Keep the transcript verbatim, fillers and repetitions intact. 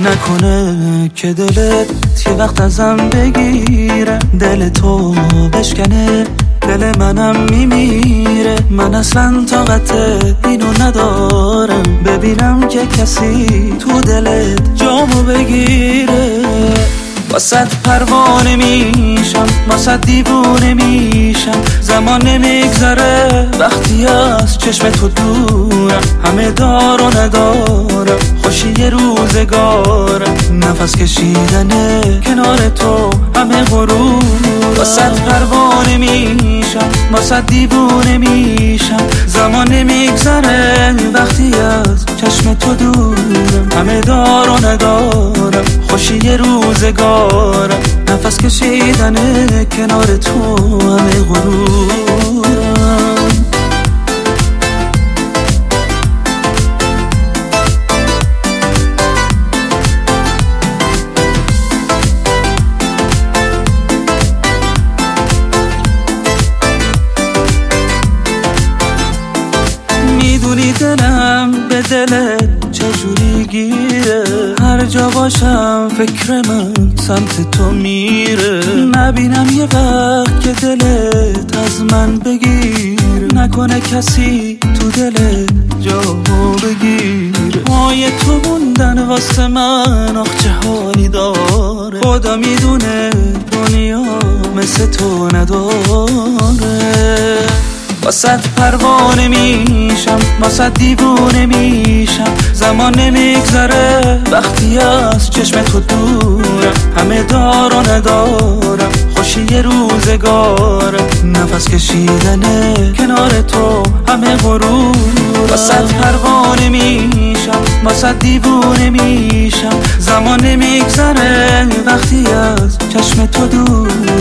نکنه که دلت یه وقت ازم بگیره، دل تو بشکنه دل منم میمیره. من اصلا طاقت اینو ندارم ببینم که کسی تو دلت جامو بگیره. واسه پروانه میشم، واسه دیوونه میشم، زمان نمیگذره وقتی از چشم تو دورم. همه دار و ندارم خوشی روزگارم، نفس کشیدنه کنار تو همه غرور. واسه پروانه میشم، واسه دیوونه میشم، زمان نمیگذره وقتی از چشم تو دورم. همه دار و ندارم خوشی روزگارم، نفس کشیدنه کنار تو همه غرورم. میدونی دلم به دلت چجوری گیره، هر جا باشم فکر من سمت تو میره. نبینم یه وقت که دلت از من بگیره، نکنه کسی تو دلت جامو بگیره. پای تو موندن واسه من آخ چه حالی داره، خدا میدونه دنیا مثل تو نداره. واسه پروانه میشم، واسه دیوونه میشم، زمان نمیگذره وقتی از چشم تو دورم. همه دار و ندارم خوشی روزگارم، نفس کشیدنه کنار تو همه غرور. واسه پروانه میشم، واسه دیوونه میشم، زمان نمیگذره وقتی از چشم تو دورم.